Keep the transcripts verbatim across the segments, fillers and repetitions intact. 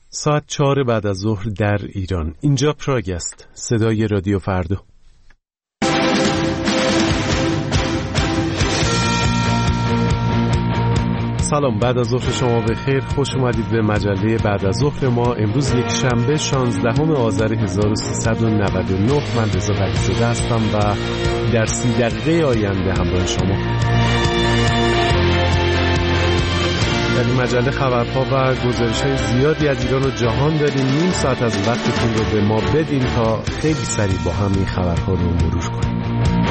ساعت چهار بعد از ظهر در ایران. اینجا پراگ است، صدای رادیو فردا. سلام، بعد از ظهر شما بخیر. خوش اومدید به مجله بعد از ظهر ما. امروز یک شنبه شانزدهم آذر هزار و سیصد و نود و نه. من رضا بلیزاده هستم و در سی دقیقه آینده همراه شما. در این مجله خبرها و گزارش‌های زیادی از ایران و جهان داریم. نیم ساعت از وقتتون رو به ما بدین تا خیلی سریع با هم این خبرها رو مرور کنیم.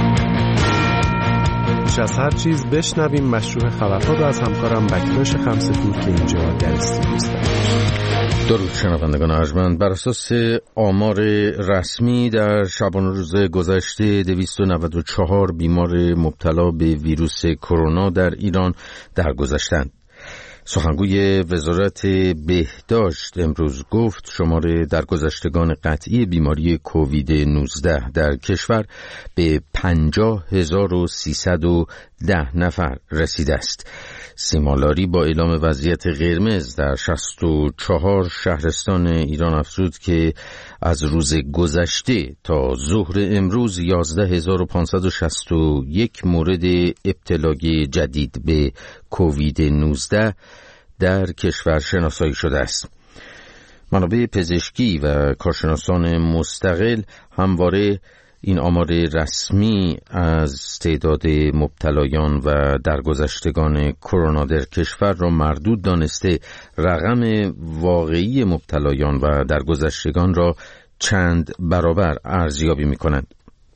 بیش از هر چیز بشنویم مشروع خبرها رو از همکارم بکتاش خمسه‌پور که اینجا در استودیو است. درود شنوندگان ارجمند. بر اساس آمار رسمی در شبانه روز گذشته دویست و نود و چهار بیمار مبتلا به ویروس کرونا در ایران درگذشتند. سخنگوی وزارت بهداشت امروز گفت شمار درگذشتگان قطعی بیماری کووید نوزده در کشور به پنجاه هزار و سیصد و ده نفر رسیده است. سیمالاری با اعلام وضعیت قرمز در شصت و چهار شهرستان ایران افزود که از روز گذشته تا ظهر امروز یازده هزار و پانصد و شصت و یک مورد ابتلای جدید به کووید نوزده در کشور شناسایی شده است. منابع پزشکی و کارشناسان مستقل همواره این آمار رسمی از تعداد مبتلایان و درگذشتگان کرونا در کشور را مردود دانسته رقم واقعی مبتلایان و درگذشتگان را چند برابر ارزیابی می‌کنند.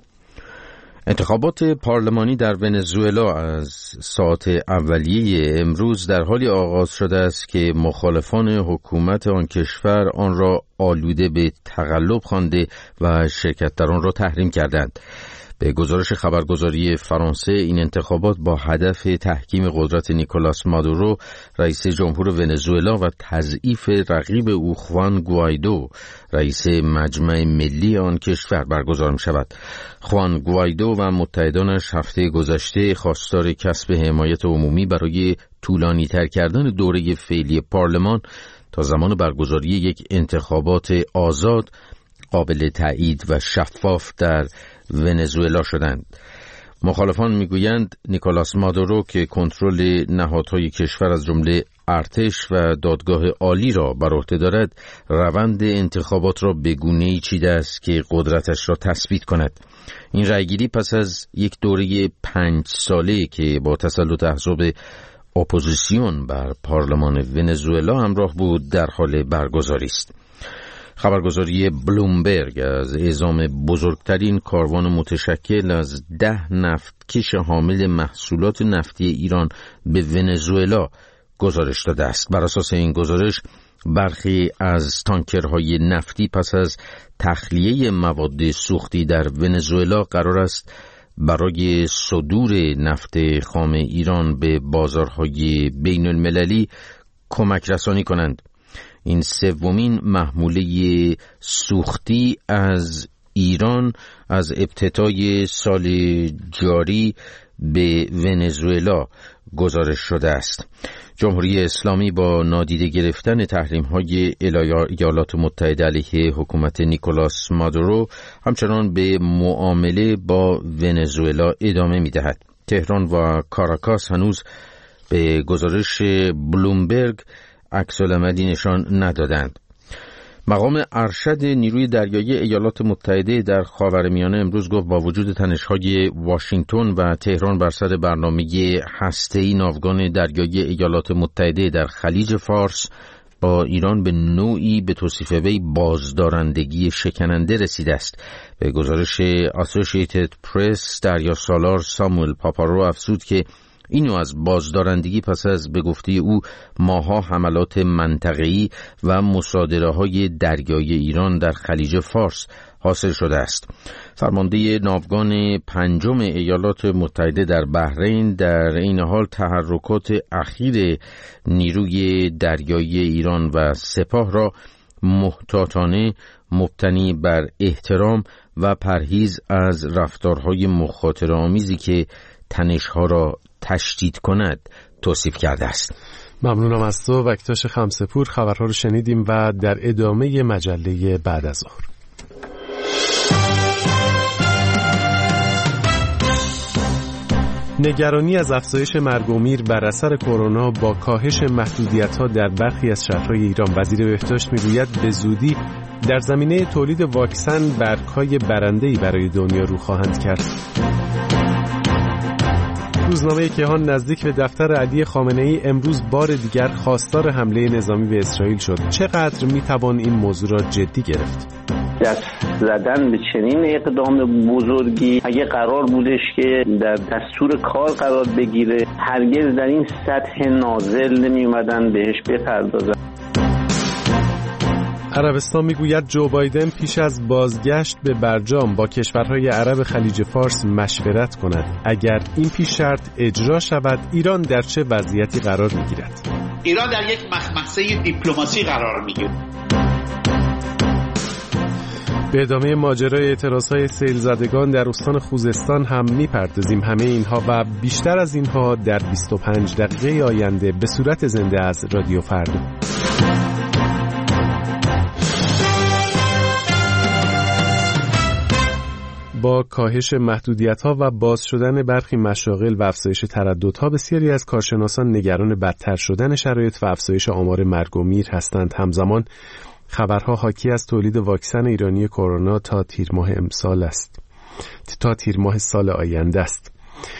انتخابات پارلمانی در ونزوئلا از ساعت اولیه امروز در حالی آغاز شده است که مخالفان حکومت آن کشور آن را آلوده به تقلب خوانده و شرکت در آن را تحریم کردند. به گزارش خبرگزاری فرانسه این انتخابات با هدف تحکیم قدرت نیکولاس مادورو رئیس جمهور ونزوئلا و تضعیف رقیب او خوان گوایدو رئیس مجمع ملی آن کشور برگزار می شود. خوان گوایدو و متحدانش هفته گذشته خواستار کسب حمایت عمومی برای طولانی تر کردن دوره فعلی پارلمان تا زمان برگزاری یک انتخابات آزاد، قابل تایید و شفاف در ونزوئلا شدند. مخالفان میگویند نیکولاس مادورو که کنترل نهادهای کشور از جمله ارتش و دادگاه عالی را بر عهده دارد، روند انتخابات را به گونه‌ای چیده است که قدرتش را تثبیت کند. این رأیگیری پس از یک دوره پنج ساله که با تسلط احزاب اپوزیسیون بر پارلمان ونزوئلا همراه بود در حال برگزاری است. خبرگزاری بلومبرگ از اعزام بزرگترین کاروان متشکل از ده نفتکش حامل محصولات نفتی ایران به ونزوئلا گزارش داده است. بر اساس این گزارش برخی از تانکرهای نفتی پس از تخلیه مواد سوختی در ونزوئلا قرار است برای صدور نفت خام ایران به بازارهای بین المللی کمک رسانی کنند. این سومین محموله سوختی از ایران از ابتدای سال جاری به ونزوئلا گزارش شده است. جمهوری اسلامی با نادیده گرفتن تحریم‌های ایالات متحده علیه حکومت نیکولاس مادورو همچنان به معامله با ونزوئلا ادامه می‌دهد. تهران و کاراکاس هنوز به گزارش بلومبرگ عکس‌العملی نشان ندادند. مقام ارشد نیروی دریایی ایالات متحده در خاورمیانه امروز گفت با وجود تنش‌های واشنگتن و تهران بر سر برنامه هسته‌ای ناوگان دریایی ایالات متحده در خلیج فارس با ایران به نوعی به توصیف وی بازدارندگی شکننده رسیده است. به گزارش اسوسییتد پرس دریا سالار ساموئل پاپارو افزود که این نوع از بازدارندگی پس از به گفته او ماها حملات منطقه‌ای و مصادره‌های دریایی ایران در خلیج فارس حاصل شده است. فرمانده ناوگان پنجم ایالات متحده در بحرین در این حال تحرکات اخیر نیروی دریایی ایران و سپاه را محتاطانه مبتنی بر احترام و پرهیز از رفتارهای مخاطره‌آمیزی که تنش‌ها را تشدید کند توصیف کرده است. ممنونم از تو. وکتاش خمسه‌پور. خبرها رو شنیدیم و در ادامه مجله بعد از ظهر. نگرانی از افزایش مرگ و میر بر اثر کرونا با کاهش محدودیت‌ها در برخی از شهرهای ایران. وزیر بهداشت می‌گوید به زودی در زمینه تولید واکسن برگ‌های برنده‌ای برای دنیا رو خواهند کرد. روزنامه کیهان نزدیک به دفتر علی خامنه‌ای امروز بار دیگر خواستار حمله نظامی به اسرائیل شد. چقدر می‌توان این موضوع را جدی گرفت؟ دست زدن به چنین اقدام بزرگی اگه قرار بودش که در دستور کار قرار بگیره هرگز در این سطح نازل نمی اومدن بهش بپردازن. عربستان میگوید جو بایدن پیش از بازگشت به برجام با کشورهای عرب خلیج فارس مشورت کند. اگر این پیش شرط اجرا شود ایران در چه وضعیتی قرار میگیرد؟ ایران در یک مخمصه دیپلماسی قرار میگیرد. به ادامه ماجرای اعتراضهای سیل زدگان در استان خوزستان هم میپردازیم. همه اینها و بیشتر از اینها در بیست و پنج دقیقه آینده به صورت زنده از رادیو فردا. با کاهش محدودیت‌ها و باز شدن برخی مشاغل و افزایش ترددها بسیاری از کارشناسان نگران بدتر شدن شرایط و افزایش آمار مرگ و میر هستند. همزمان خبرها حاکی از تولید واکسن ایرانی کرونا تا تیر ماه امسال است. تا تیر ماه سال آینده است.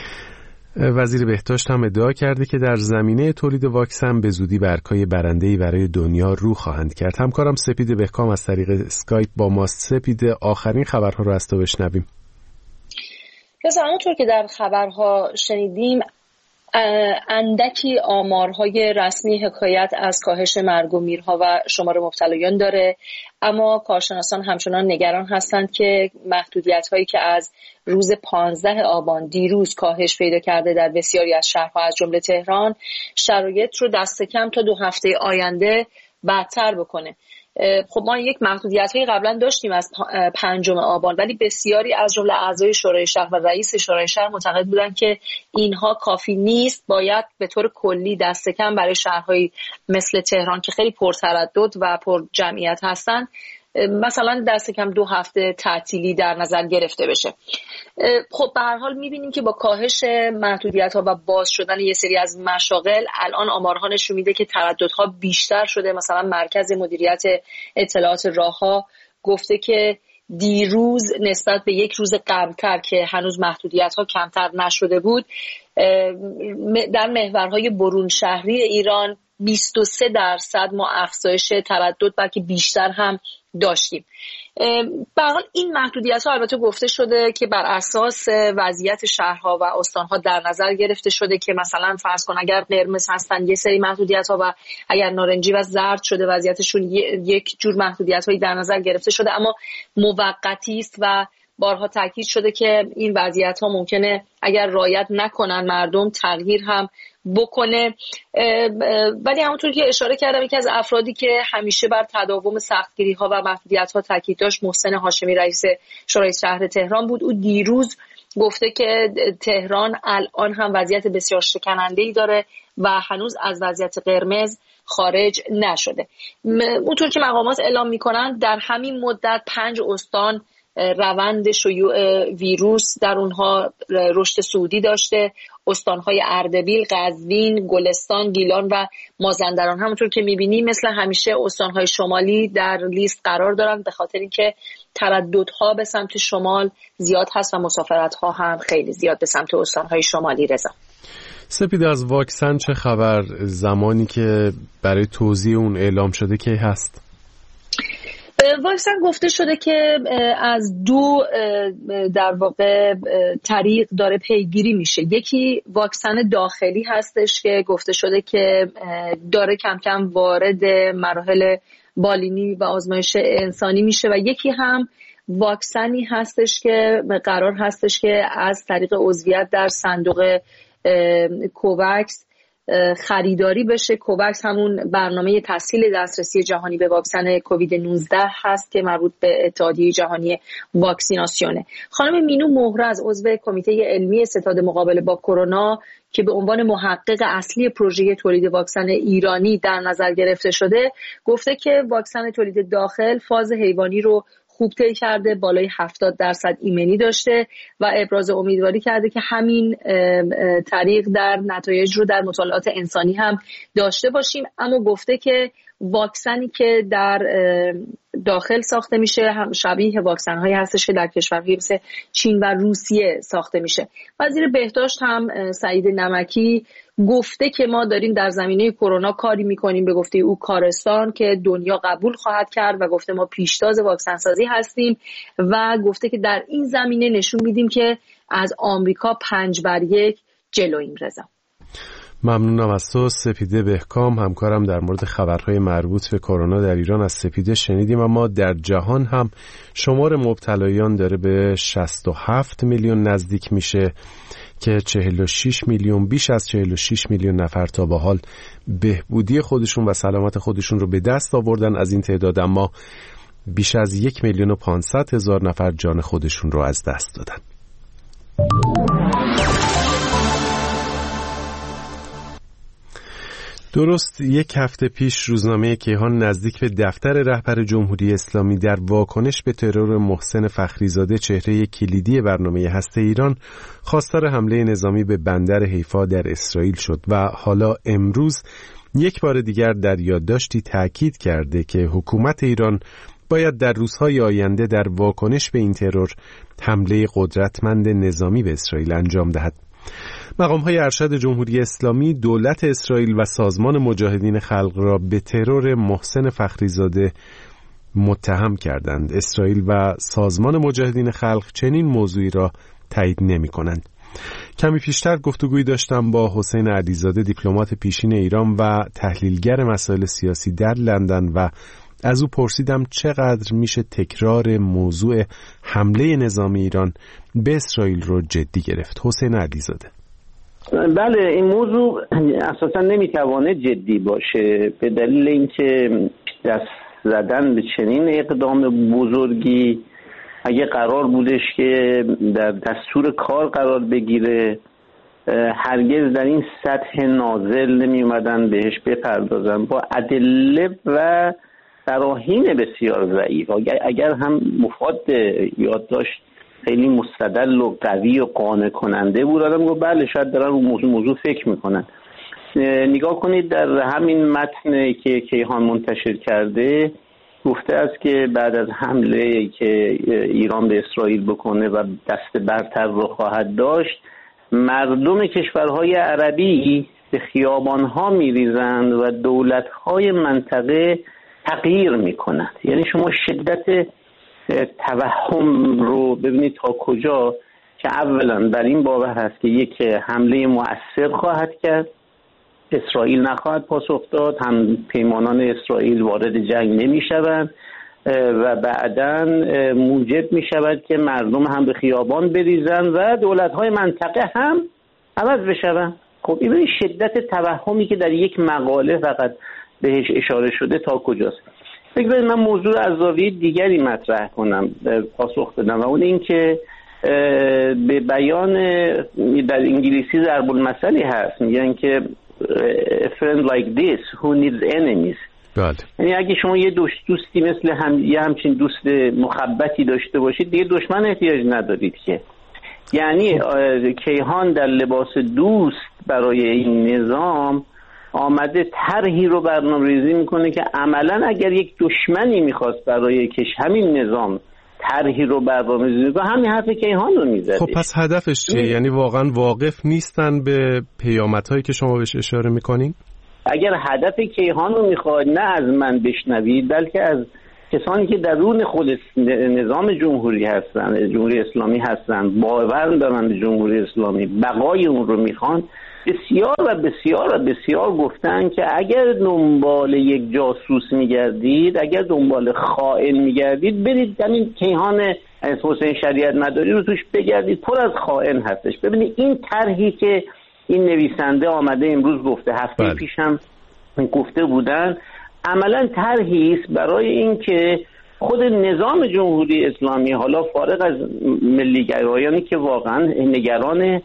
وزیر بهداشت هم ادعا کرده که در زمینه تولید واکسن به زودی برگ‌های برنده‌ای برای دنیا رو خواهند کرد. همکارم سپید بهکام از طریق اسکایپ با ماست. سپید، آخرین خبرها رو از تو بشنویم. پس همونطور که در خبرها شنیدیم اندکی آمارهای رسمی حکایت از کاهش مرگ و میرها و شمار مبتلایان داره، اما کارشناسان همچنان نگران هستند که محدودیت‌هایی که از روز پانزده آبان دیروز کاهش پیدا کرده در بسیاری از شهرها از جمله تهران شرایط رو دست کم تا دو هفته آینده بدتر بکنه. خب ما یک محدودیت‌هایی قبلا داشتیم از پنجم آبان، ولی بسیاری از جمله اعضای شورای شهر و رئیس شورای شهر معتقد بودند که اینها کافی نیست، باید به طور کلی دست کم برای شهرهایی مثل تهران که خیلی پرتردد و پر جمعیت هستند مثلا دست کم دو هفته تعطیلی در نظر گرفته بشه. خب به هر حال می‌بینیم که با کاهش محدودیت‌ها و باز شدن یه سری از مشاغل الان آمارها نشون میده که ترددها بیشتر شده. مثلا مرکز مدیریت اطلاعات راه‌ها گفته که دیروز نسبت به یک روز قبل‌تر که هنوز محدودیت‌ها کمتر نشده بود در محورهای برون شهری ایران بیست و سه درصد ما افزایش تردد بلکه بیشتر هم داشتیم. به هر حال این محدودیت‌ها البته گفته شده که بر اساس وضعیت شهرها و استان‌ها در نظر گرفته شده که مثلا فرض کن اگر قرمز هستن یه سری محدودیت‌ها و اگر نارنجی و زرد شده وضعیتشون یک جور محدودیت‌هایی در نظر گرفته شده، اما موقتی است و بارها تاکید شده که این وضعیت‌ها ممکنه اگر رعایت نکنن مردم تغییر هم بکنه. ولی همونطور که اشاره کردم یکی از افرادی که همیشه بر تداوم سختگیری‌ها و محدودیت‌ها تاکید داشت محسن هاشمی رئیس شورای شهر تهران بود. او دیروز گفته که تهران الان هم وضعیت بسیار شکننده‌ای داره و هنوز از وضعیت قرمز خارج نشده. اونطور که مقامات اعلام می‌کنند در همین مدت پنج استان روند شیوع ویروس در اونها رشد صعودی داشته. استانهای اردبیل، قزوین، گلستان، گیلان و مازندران همونطور که میبینی مثل همیشه استانهای شمالی در لیست قرار دارن به خاطر اینکه ترددها به سمت شمال زیاد هست و مسافرتها هم خیلی زیاد به سمت استانهای شمالی. رضا سپید، از واکسن چه خبر؟ زمانی که برای توزیع اون اعلام شده کی هست؟ واکسن گفته شده که از دو در واقع طریق داره پیگیری میشه. یکی واکسن داخلی هستش که گفته شده که داره کم کم وارد مراحل بالینی و آزمایش انسانی میشه و یکی هم واکسنی هستش که قرار هستش که از طریق عضویت در صندوق کووکس خریداری بشه. کووکس همون برنامه تسهیل دسترسی جهانی به واکسن کووید نوزده هست که مربوط به اتحادیه جهانی واکسیناسیونه. خانم مینو مهرز عضو کمیته علمی ستاد مقابله با کرونا که به عنوان محقق اصلی پروژه تولید واکسن ایرانی در نظر گرفته شده گفته که واکسن تولید داخل فاز حیوانی رو خوب طی کرده، بالای هفتاد درصد ایمنی داشته و ابراز امیدواری کرده که همین طریق در نتایج رو در مطالعات انسانی هم داشته باشیم. اما گفته که واکسنی که در داخل ساخته میشه هم شبیه واکسن هایی هستش که در کشورهای مثل چین و روسیه ساخته میشه. وزیر بهداشت هم سعید نمکی گفته که ما داریم در زمینه کرونا کاری میکنیم، به گفته او کارستان، که دنیا قبول خواهد کرد و گفته ما پیشتاز واکسن سازی هستیم و گفته که در این زمینه نشون میدیم که از آمریکا پنج بر یک جلویم. رضا ممنونم از تو. سپیده بهکام همکارم در مورد خبرهای مربوط به کرونا در ایران از سپیده شنیدیم. اما در جهان هم شمار مبتلایان داره به شصت و هفت میلیون نزدیک میشه که چهل و شش میلیون بیش از چهل و شش میلیون نفر تا به حال بهبودی خودشون و سلامت خودشون رو به دست آوردن. از این تعداد اما بیش از یک میلیون و پانصد هزار نفر جان خودشون رو از دست دادن. درست یک هفته پیش روزنامه کیهان نزدیک به دفتر رهبر جمهوری اسلامی در واکنش به ترور محسن فخریزاده چهره کلیدی برنامه هسته ایران خواستار حمله نظامی به بندر حیفا در اسرائیل شد و حالا امروز یک بار دیگر در یادداشتی تاکید کرده که حکومت ایران باید در روزهای آینده در واکنش به این ترور حمله قدرتمند نظامی به اسرائیل انجام دهد. مقام‌های ارشد جمهوری اسلامی دولت اسرائیل و سازمان مجاهدین خلق را به ترور محسن فخریزاده متهم کردند. اسرائیل و سازمان مجاهدین خلق چنین موضوعی را تایید نمی‌کنند. کمی پیشتر گفتگویی داشتم با حسین علیزاده، دیپلمات پیشین ایران و تحلیلگر مسائل سیاسی در لندن و از او پرسیدم چقدر میشه تکرار موضوع حمله نظامی ایران به اسرائیل رو جدی گرفت. حسین علیزاده: بله، این موضوع اساسا نمیتوانه جدی باشه به دلیل اینکه دست زدن به چنین اقدام بزرگی اگه قرار بودش که در دستور کار قرار بگیره هرگز در این سطح نازل نمی اومدن بهش بپردازن با ادله و براهین بسیار ضعیف. اگر هم مفاد یادداشت خیلی مستدل و قوی و قانع کننده بود آدم گفت بله شاید دارن رو موضوع, موضوع فکر میکنن. نگاه کنید در همین متن که کیهان منتشر کرده گفته است که بعد از حمله که ایران به اسرائیل بکنه و دست برتر رو خواهد داشت مردم کشورهای عربی به خیابانها میریزند و دولتهای منطقه تغییر میکنند. یعنی شما شدت توهم رو ببینید تا کجا که اولا بر این باور هست که یک حمله مؤثر خواهد کرد، اسرائیل نخواهد پاسخ داد، هم پیمانان اسرائیل وارد جنگ نمیشوند و بعداً موجب میشود که مردم هم به خیابان بریزند و دولت‌های منطقه هم عوض بشوند. خب این شدت توهمی که در یک مقاله فقط بهش اشاره شده تا کجاست؟ بگذارید من موضوع از زاویه دیگری مطرح کنم، پاسخ بدم و اون این که به بیان در انگلیسی ضرب المثلی هست، میگن که a friend like this who needs enemies. بله. یعنی اگه شما یه دوست دوستی مثل هم یه همچین دوست محبتی داشته باشید دیگه دشمن احتیاج ندارید که. یعنی کیهان در لباس دوست برای این نظام آمده طرحی رو برنامه‌ریزی میکنه که عملاً اگر یک دشمنی میخواست برای کش همین نظام طرحی رو برنامه‌ریزی میکنه همین حرف کیهان رو میزده. خب پس هدفش چیه؟ یعنی واقعاً واقف نیستن به پیامدهایی که شما بهش اشاره میکنین؟ اگر هدف کیهان رو میخواد نه از من بشنوید بلکه از کسانی که درون خود نظام جمهوری هستن، جمهوری اسلامی هستن، باور دارن به جمهوری اسلامی، بقای اون رو میخوان، بسیار و بسیار و بسیار گفتن که اگر دنبال یک جاسوس میگردید، اگر دنبال خائن میگردید، برید همین کیهان حسین شریعت مداری رو توش بگردید، پر از خائن هستش. ببینید این طرحی که این نویسنده آمده امروز گفته، هفته بله. پیش هم گفته بودن، عملا طرحی است برای اینکه خود نظام جمهوری اسلامی، حالا فارغ از ملی‌گرایانی که واقعا نگران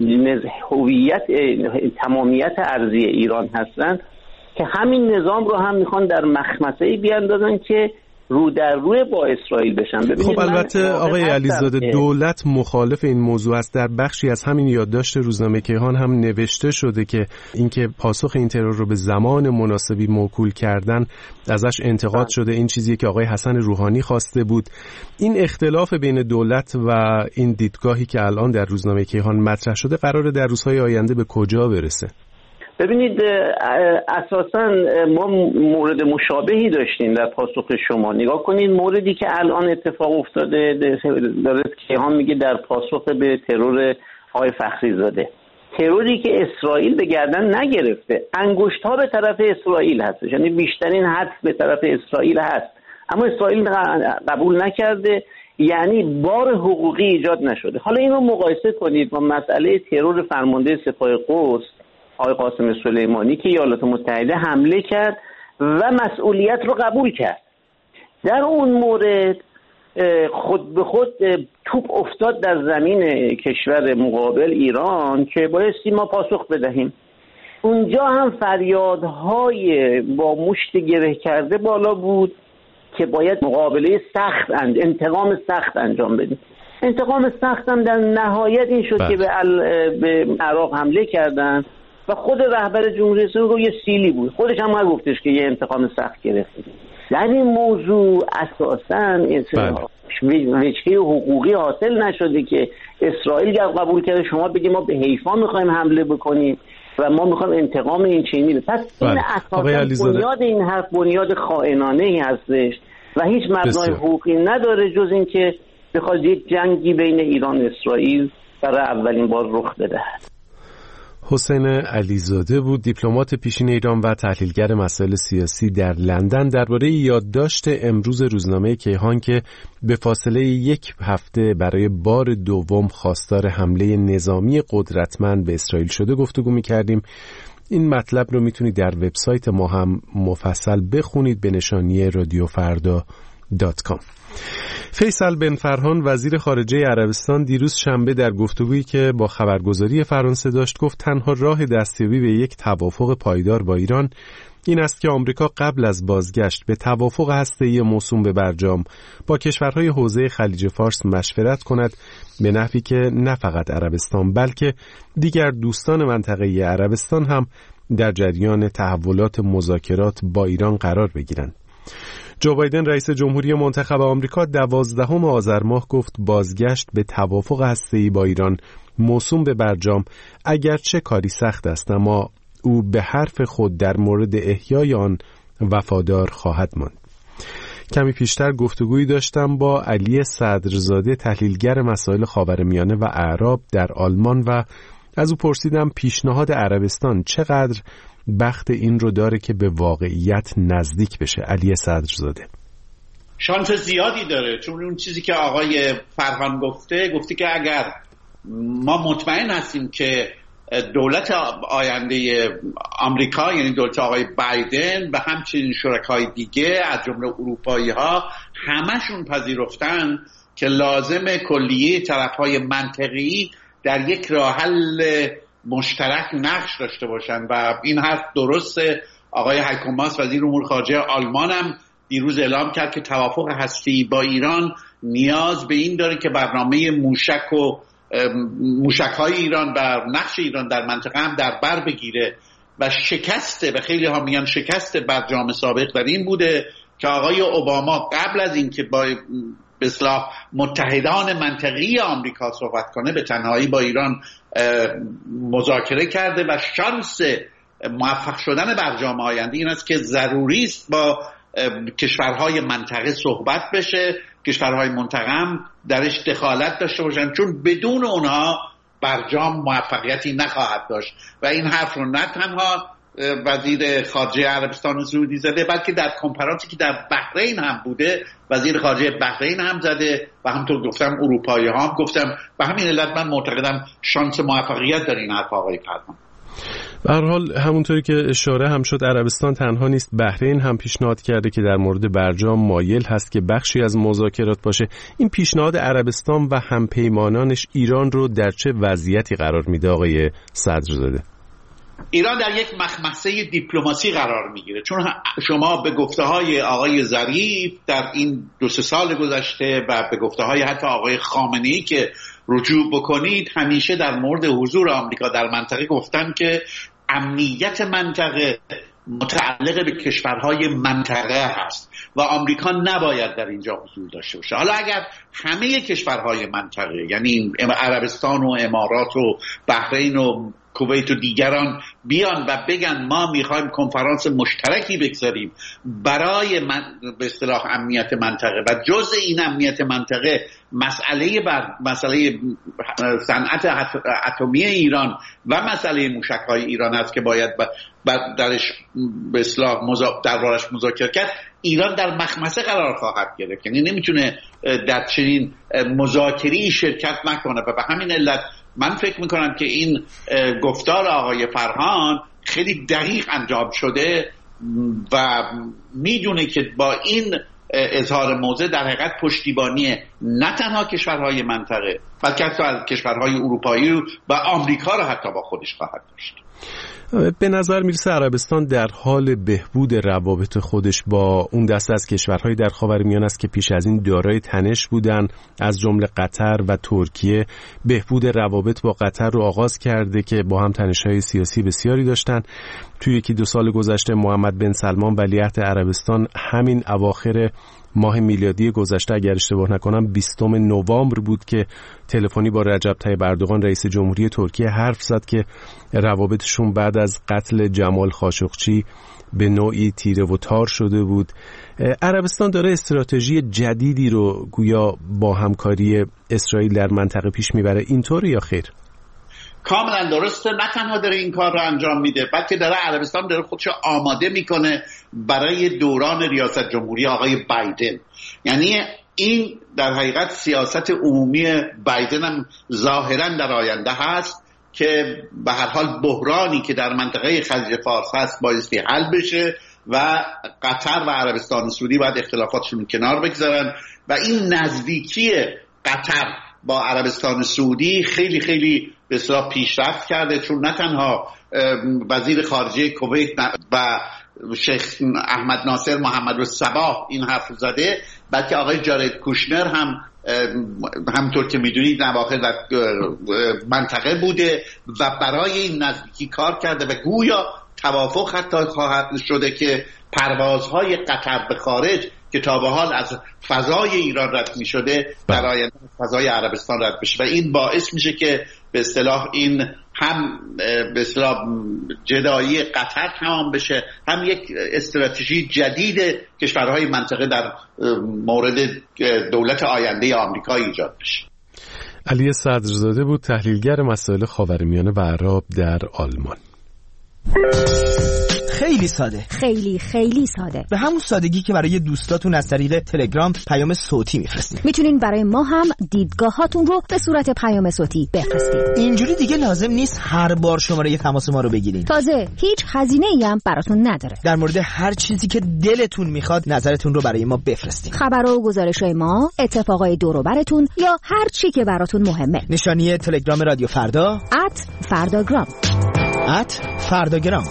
هویت تمامیت ارضی ایران هستند، که همین نظام رو هم میخوان در مخمسه‌ای بیاندازن که رو در روی با اسرائیل بشن. خب البته آقای علیزاده، دولت مخالف این موضوع است. در بخشی از همین یادداشت روزنامه کیهان هم نوشته شده که اینکه پاسخ این ترور رو به زمان مناسبی موکول کردن ازش انتقاد شده. این چیزی که آقای حسن روحانی خواسته بود. این اختلاف بین دولت و این دیدگاهی که الان در روزنامه کیهان مطرح شده قراره در روزهای آینده به کجا برسه؟ ببینید، اساساً ما مورد مشابهی داشتیم در پاسخ شما. نگاه کنید موردی که الان اتفاق افتاده، داره کیهان میگه در پاسخ به ترور آقای فخری زاده، تروری که اسرائیل به گردن نگرفته، انگشت ها به طرف اسرائیل هست، یعنی بیشترین حدس به طرف اسرائیل هست، اما اسرائیل قبول نکرده، یعنی بار حقوقی ایجاد نشده. حالا اینو مقایسه کنید با مسئله ترور فرمانده سپاه قدس آقای قاسم سلیمانی که ایالات متحده حمله کرد و مسئولیت رو قبول کرد. در اون مورد خود به خود توپ افتاد در زمین کشور مقابل ایران که بایستی ما پاسخ بدهیم. اونجا هم فریادهای با مشت گره کرده بالا بود که باید مقابله سخت اند انتقام سخت انجام بدیم. انتقام سخت هم در نهایت این شد بس. که به, به عراق حمله کردن و خود رهبر جمهوری اسلامی رو یه سیلی بود، خودش هم ما گفتش که یه انتقام سخت گرفتیم. در این موضوع اساساً وجهه حقوقی حاصل نشده که اسرائیل قبول کرده شما بگید ما به حیفا میخوایم حمله بکنیم و ما میخوایم انتقام این چینی. پس این اساساً بنیاد این حرف بنیاد خائنانه‌ای هستش و هیچ مبنای حقوقی نداره جز این که بخواد یک جنگی بین ایران و اسرائیل برای اولین بار رخ بدهد. حسین علیزاده بود، دیپلمات پیشین ایران و تحلیلگر مسائل سیاسی در لندن، درباره یادداشت امروز روزنامه کیهان که به فاصله یک هفته برای بار دوم خواستار حمله نظامی قدرتمند به اسرائیل شده گفتگو می‌کردیم. این مطلب رو میتونید در وبسایت ما هم مفصل بخونید به نشانی رادیو فردا دات کام. فیصل بن فرحان وزیر خارجه عربستان دیروز شنبه در گفتگویی که با خبرگزاری فرانسه داشت گفت تنها راه دستیابی به یک توافق پایدار با ایران این است که آمریکا قبل از بازگشت به توافق هسته‌ای موسوم به برجام با کشورهای حوزه خلیج فارس مشورت کند، به نحوی که نه فقط عربستان بلکه دیگر دوستان منطقه عربستان هم در جریان تحولات مذاکرات با ایران قرار بگیرند. جو بایدن رئیس جمهوری منتخب آمریکا دوازدهم آذر ماه گفت بازگشت به توافق هسته‌ای با ایران موسوم به برجام اگرچه کاری سخت است، اما او به حرف خود در مورد احیای آن وفادار خواهد ماند. کمی پیشتر گفتگویی داشتم با علی صدرزاده تحلیلگر مسائل خاورمیانه و اعراب در آلمان و از او پرسیدم پیشنهاد عربستان چقدر بخت این رو داره که به واقعیت نزدیک بشه. علی صدرزاده: شانس زیادی داره، چون اون چیزی که آقای فرحان گفته گفته که اگر ما مطمئن هستیم که دولت آینده آمریکا یعنی دولت آقای بایدن و همچنین شرکای دیگه از جمله اروپایی ها همشون پذیرفتن که لازم کلیه طرفهای منطقی در یک راه حل مشترک نقش داشته باشن و این حرف درسته. آقای هایکو ماس وزیر امور خارجه آلمان هم دیروز اعلام کرد که توافق هسته‌ای با ایران نیاز به این داره که برنامه موشک و موشک‌های ایران و نقش ایران در منطقه هم در بر بگیره و شکسته و خیلی ها میگن شکست برجام سابق در این بوده که آقای اوباما قبل از اینکه با به اصطلاح متحدان منطقی آمریکا صحبت کنه به تنهایی با ایران مذاکره کرده و شانس موفق شدن برجام آینده این است که ضروری است با کشورهای منطقه صحبت بشه، کشورهای منطقه هم درش دخالت داشته باشن، چون بدون اونها برجام موفقیتی نخواهد داشت و این حرف رو نه تنها وزیر خارجه عربستان سعودی زده، بلکه در کنفرانسی که در بحرین هم بوده وزیر خارجه بحرین هم زده و همونطور گفتم اروپایی ها هم گفتم. به همین علت من معتقدم شانس موفقیت در این حرف آقای فرمان. به هر حال همونطوری که اشاره هم شد عربستان تنها نیست، بحرین هم پیشنهاد کرده که در مورد برجام مایل هست که بخشی از مذاکرات باشه. این پیشنهاد عربستان و همپیمانانش ایران رو در چه وضعیتی قرار میده آقای صدرزاده؟ ایران در یک مخمصه دیپلماسی قرار میگیره، چون شما به گفته های آقای ظریف در این دو سه سال گذشته و به گفته های حتی آقای خامنه‌ای که رجوع بکنید همیشه در مورد حضور آمریکا در منطقه گفتن که امنیت منطقه متعلق به کشورهای منطقه هست و آمریکا نباید در اینجا حضور داشته باشه. حالا اگر همه کشورهای منطقه یعنی عربستان و امارات و بحرین و کویت و دیگران بیان و بگن ما میخوایم کنفرانس مشترکی بگذاریم برای من به اصطلاح امنیت منطقه و جزء این امنیت منطقه مسئله بر مسئله صنعت اتمی ایران و مسئله موشک‌های ایران است که باید درش به اصطلاح دربارش مذاکره کرد، ایران در مخمصه قرار خواهد گرفت، یعنی نمیتونه در چنین مذاکره‌ای شرکت نکنه و به همین علت من فکر میکنم که این گفتار آقای فرهان خیلی دقیق انجام شده و میدونه که با این اظهار موضع در حقیقت پشتیبانی نه تنها کشورهای منطقه بلکه حتی از کشورهای اروپایی و آمریکا را حتی با خودش خواهد داشت. به نظر میرسه عربستان در حال بهبود روابط خودش با اون دسته از کشورهای در خاورمیانه است که پیش از این دارای تنش بودن، از جمله قطر و ترکیه. بهبود روابط با قطر رو آغاز کرده که با هم تنش‌های سیاسی بسیاری داشتن. توی یکی دو سال گذشته محمد بن سلمان ولیعهد عربستان همین اواخر ماه میلادی گذشته اگر اشتباه نکنم بیستم نوامبر بود که تلفنی با رجب طیب اردوغان رئیس جمهوری ترکیه حرف زد که روابطشون بعد از قتل جمال خاشقچی به نوعی تیره و تار شده بود. عربستان داره استراتژی جدیدی رو گویا با همکاری اسرائیل در منطقه پیش میبره، اینطوره یا خیر؟ کاملا درسته، نه تنها داره این کار رو انجام میده بلکه داره عربستان داره خودشو آماده میکنه برای دوران ریاست جمهوری آقای بایدن. یعنی این در حقیقت سیاست عمومی بایدن هم ظاهرا در آینده هست که به هر حال بحرانی که در منطقه خلیج فارس هست بایستی حل بشه و قطر و عربستان سعودی باید اختلافاتشون کنار بگذارن و این نزدیکی قطر با عربستان سعودی خیلی خیلی به اصطلاح پیشرفت کرده، چون نه تنها وزیر خارجه کویت و شیخ احمد ناصر محمد الصباح این حرف زده بلکه آقای جارد کوشنر هم همطور که میدونید نواخر در منطقه بوده و برای این نزدیکی کار کرده و گویا توافق حتی خواهد شده که پروازهای قطر به خارج که تا به حال از فضای ایران رد می شده در آینده فضای عربستان رد بشه و این باعث میشه که به اصطلاح این هم به اصطلاح جدایی قطر تمام بشه، هم یک استراتژی جدید کشورهای منطقه در مورد دولت آینده آمریکا ایجاد بشه. علی صدرزاده بود، تحلیلگر مسائل خاورمیانه و عرب در آلمان. خیلی ساده، خیلی خیلی ساده، به همون سادگی که برای دوستاتون از طریق تلگرام پیام صوتی میفرستید. میتونین برای ما هم دیدگاهاتون رو به صورت پیام صوتی بفرستید. اینجوری دیگه لازم نیست هر بار شماره تماس ما رو بگیرید. تازه هیچ هزینه‌ای هم براتون نداره. در مورد هر چیزی که دلتون میخواد نظرتون رو برای ما بفرستید. خبرها و گزارش‌های ما، اتفاقای دور و براتون یا هر چی که براتون مهمه. نشانی تلگرام رادیو فردا ات فرداگرام ات فرداگرام.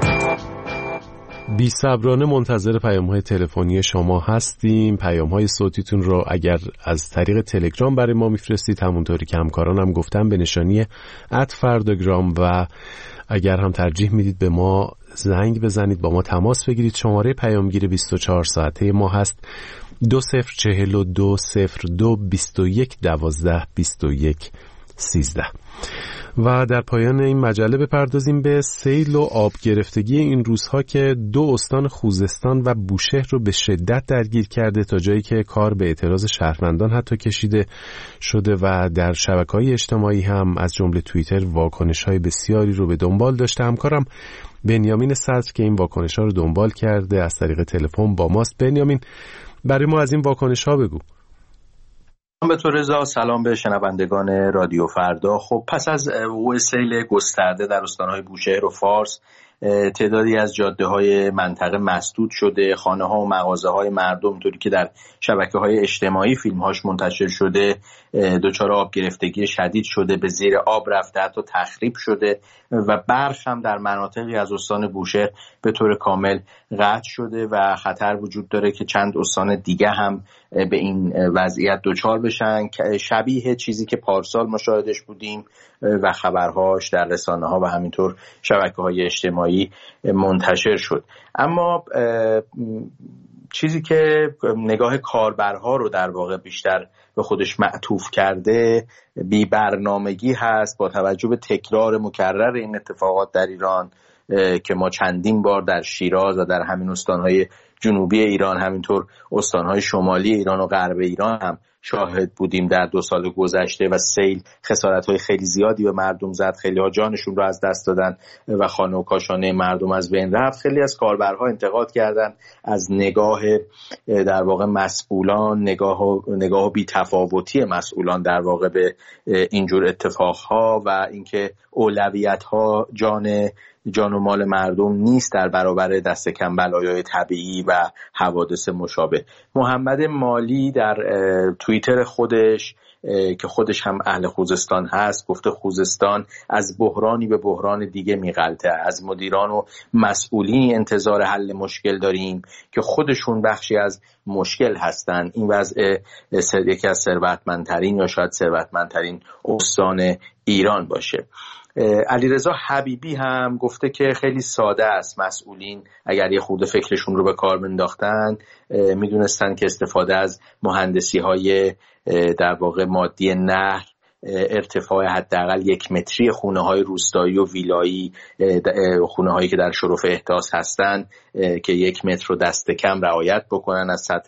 بی صبرانه منتظر پیام‌های تلفنی شما هستیم. پیام‌های صوتیتون رو اگر از طریق تلگرام برای ما میفرستید همونطوری که همکارانم گفتم به نشانی ات فرداگرام و اگر هم ترجیح میدید به ما زنگ بزنید با ما تماس بگیرید. شماره پیامگیر بیست و چهار ساعته ما هست دو صفر چهل و دو صفر دو بیست و یک دوازده بیست و یک سیزده. و در پایان این مجله بپردازیم به سیل و آب گرفتگی این روزها که دو استان خوزستان و بوشهر رو به شدت درگیر کرده، تا جایی که کار به اعتراض شهروندان حتی کشیده شده و در شبکه‌های اجتماعی هم از جمله توییتر واکنش‌های بسیاری رو به دنبال داشته. همکارم بنیامین صدر که این واکنش‌ها رو دنبال کرده از طریق تلفن با ماست. بنیامین، برای ما از این واکنش‌ها بگو. به تو رضا، سلام به شنوندگان رادیو فردا. خب پس از وقوع سیل گسترده در استان‌های بوشهر و فارس، تعدادی از جاده‌های منطقه مسدود شده، خانه‌ها و مغازه‌های مردم طوری که در شبکه‌های اجتماعی فیلم‌هاش منتشر شده دچار آب گرفتگی شدید شده، به زیر آب رفته، حتی تخریب شده و برق هم در مناطقی از استان بوشهر به طور کامل قطع شده و خطر وجود داره که چند استان دیگه هم به این وضعیت دچار بشن، شبیه چیزی که پارسال مشاهدش بودیم و خبرهاش در رسانه‌ها و همینطور شبکه‌های اجتماعی منتشر شد. اما چیزی که نگاه کاربرها رو در واقع بیشتر به خودش معطوف کرده بی برنامگی هست، با توجه به تکرار مکرر این اتفاقات در ایران که ما چندین بار در شیراز و در همین استان‌های جنوبی ایران، همینطور استان‌های شمالی ایران و غرب ایران هم شاهد بودیم در دو سال گذشته و سیل خسارت‌های خیلی زیادی به مردم زد، خیلی‌ها جانشون رو از دست دادن و خانه و کاشانه مردم از بین رفت. خیلی از کاربرها انتقاد کردند از نگاه در واقع مسئولان، نگاه و نگاه و بی‌تفاوتی مسئولان در واقع به اینجور اتفاقها و اینکه اولویت‌ها جان جان و مال مردم نیست در برابر دست کم بلایای طبیعی و حوادث مشابه. محمد مالی در توییتر خودش که خودش هم اهل خوزستان هست گفته خوزستان از بحرانی به بحران دیگه میغلطه، از مدیران و مسئولین انتظار حل مشکل داریم که خودشون بخشی از مشکل هستن. این وضع یکی از ثروتمندترین یا شاید ثروتمندترین استان ایران باشه. علیرضا حبیبی هم گفته که خیلی ساده است، مسئولین اگر یه خورده فکرشون رو به کار بنداختن میدونستن که استفاده از مهندسی های در واقع مادی نهر، ارتفاع حداقل یک متری خونه های روستایی و ویلایی، خونه هایی که در شرف احداث هستن که یک متر رو دست کم رعایت بکنن از سطح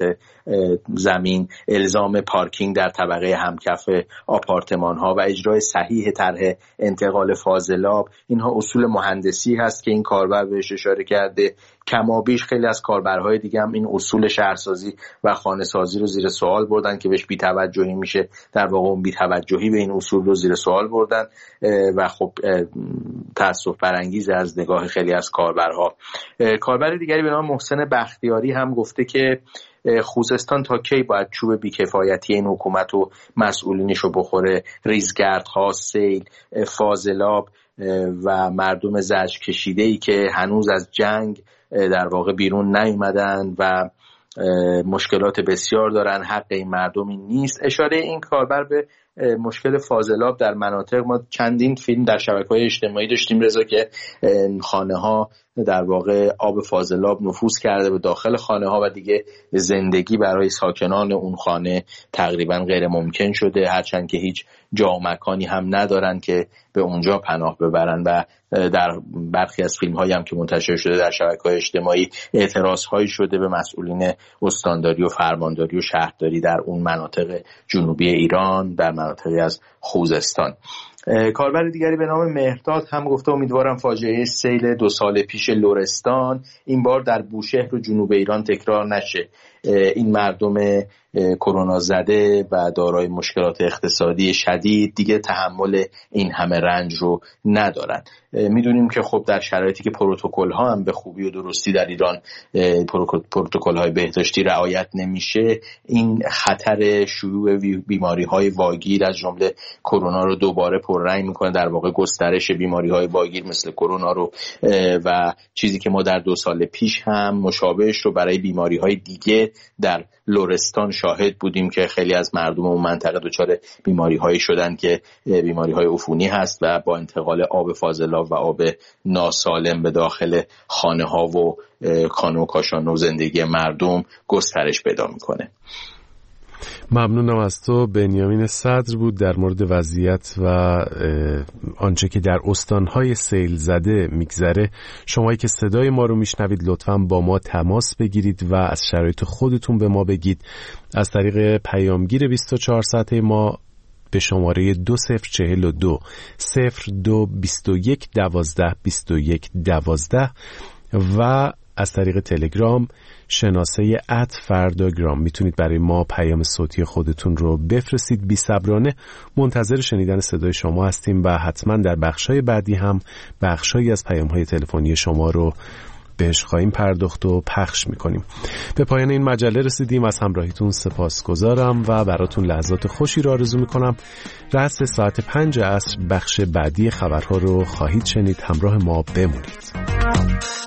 زمین، الزام پارکینگ در طبقه همکف آپارتمان ها و اجرای صحیح طرح انتقال فاضلاب، اینها اصول مهندسی هست که این کاربر بهش اشاره کرده. کمابیش خیلی از کاربرهای دیگه هم این اصول شهرسازی و خانه‌سازی رو زیر سوال بردن که بهش بی‌توجهی میشه، در واقع اون بی‌توجهی به این اصول رو زیر سوال بردن و خب تأسف برانگیز از نگاه خیلی از کاربرها. کاربر دیگری به نام محسن بختیاری هم گفته که خوزستان تا کی باید چوب بیکفایتی این حکومت و مسئولینش رو بخوره؟ ریزگردها، سیل، فاضلاب و مردم زجر کشیده‌ای که هنوز از جنگ در واقع بیرون نیومدن و مشکلات بسیار دارن، حق این مردم این نیست. اشاره این کاربر به مشکل فاضلاب در مناطق، ما چندین فیلم در شبکه‌های اجتماعی داشتیم رضا که خانه‌ها در واقع آب فاضلاب نفوذ کرده به داخل خانه‌ها و دیگه زندگی برای ساکنان اون خانه تقریبا غیر ممکن شده، هرچند که هیچ جا و مکانی هم ندارن که به اونجا پناه ببرن و در برخی از فیلم‌هایی هم که منتشر شده در شبکه‌های اجتماعی اعتراض‌هایی شده به مسئولین استانداری و فرمانداری و شهرداری در اون مناطق جنوبی ایران، در مناطقی از خوزستان. کاربر دیگری به نام مهرداد هم گفته امیدوارم فاجعه سیل دو سال پیش لرستان این بار در بوشهر و جنوب ایران تکرار نشه. این مردم کرونا زده و دارای مشکلات اقتصادی شدید دیگه تحمل این همه رنج رو ندارن. میدونیم که خب در شرایطی که پروتکل ها هم به خوبی و درستی در ایران پروتکل های بهداشتی رعایت نمیشه، این خطر شیوع بیماری های واگیر از جمله کرونا رو دوباره پررنگ میکنه، در واقع گسترش بیماری های واگیر مثل کرونا رو و چیزی که ما در دو سال پیش هم مشابهش رو برای بیماری های دیگه در لرستان شاهد بودیم که خیلی از مردم اون منطقه دچار بیماری هایی شدن که بیماری های عفونی هست و با انتقال آب فاضلاب و آب ناسالم به داخل خانه ها و خانه و کاشانه و زندگی مردم گسترش پیدا میکنه. ممنونم از تو. بنیامین صدر بود در مورد وضعیت و آنچه که در استانهای سیل زده میگذره. شمایی که صدای ما رو میشنوید لطفاً با ما تماس بگیرید و از شرایط خودتون به ما بگید از طریق پیامگیر بیست و چهار ساعته ما به شماره دو صفر چهل و دو صفر دو بیست و یک دوازده بیست و یک دوازده و از طریق تلگرام شناسه ات فرداگرام میتونید برای ما پیام صوتی خودتون رو بفرستید. بی صبرانه منتظر شنیدن صدای شما هستیم و حتما در بخشای بعدی هم بخشایی از پیام‌های تلفنی شما رو بهش خواهیم پرداخت و پخش میکنیم. به پایان این مجله رسیدیم. از همراهیتون سپاسگزارم و براتون لحظات خوشی رو آرزو میکنم. رأس ساعت پنج عصر بخش بعدی خبرها رو خواهید شنید. همراه ما بمونید.